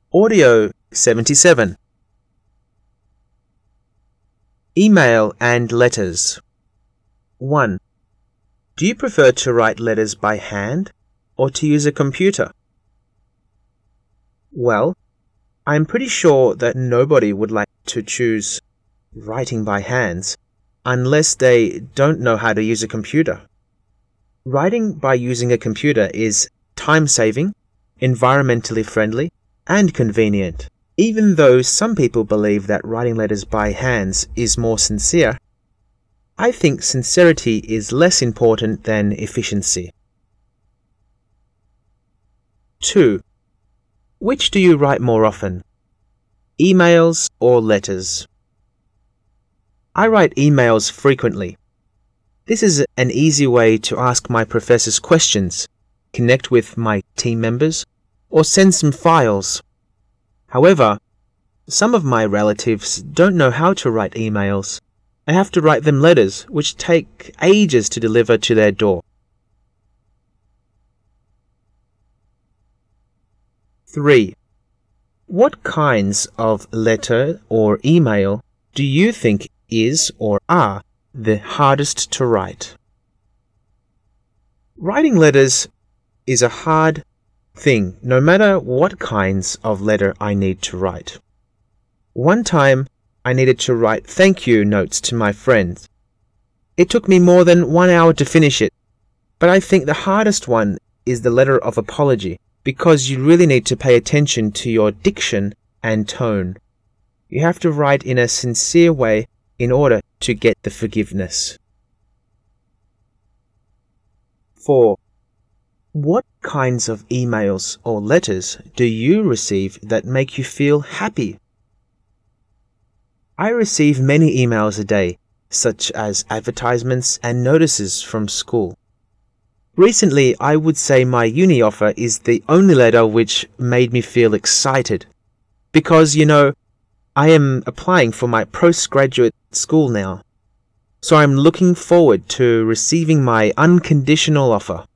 Audio 77. Email and letters. 1. Do you prefer to write letters by hand or to use a computer? Well, I'm pretty sure that nobody would like to choose writing by hands unless they don't know how to use a computer. Writing by using a computer is time-saving, environmentally friendly, and convenient. Even though some people believe that writing letters by hands is more sincere, I think sincerity is less important than efficiency. 2. Which do you write more often? Emails or letters? I write emails frequently. This is an easy way to ask my professors questions, connect with my team members, or send some files. However, some of my relatives don't know how to write emails. I have to write them letters, which take ages to deliver to their door. 3. What kinds of letter or email do you think is or are the hardest to write? Writing letters is a hard thing, no matter what kinds of letter I need to write. One time, I needed to write thank you notes to my friends. It took me more than 1 hour to finish it, but I think the hardest one is the letter of apology, because you really need to pay attention to your diction and tone. You have to write in a sincere way in order to get the forgiveness. 4. What kinds of emails or letters do you receive that make you feel happy? I receive many emails a day, such as advertisements and notices from school. Recently, I would say my uni offer is the only letter which made me feel excited. Because, I am applying for my postgraduate school now. So I'm looking forward to receiving my unconditional offer.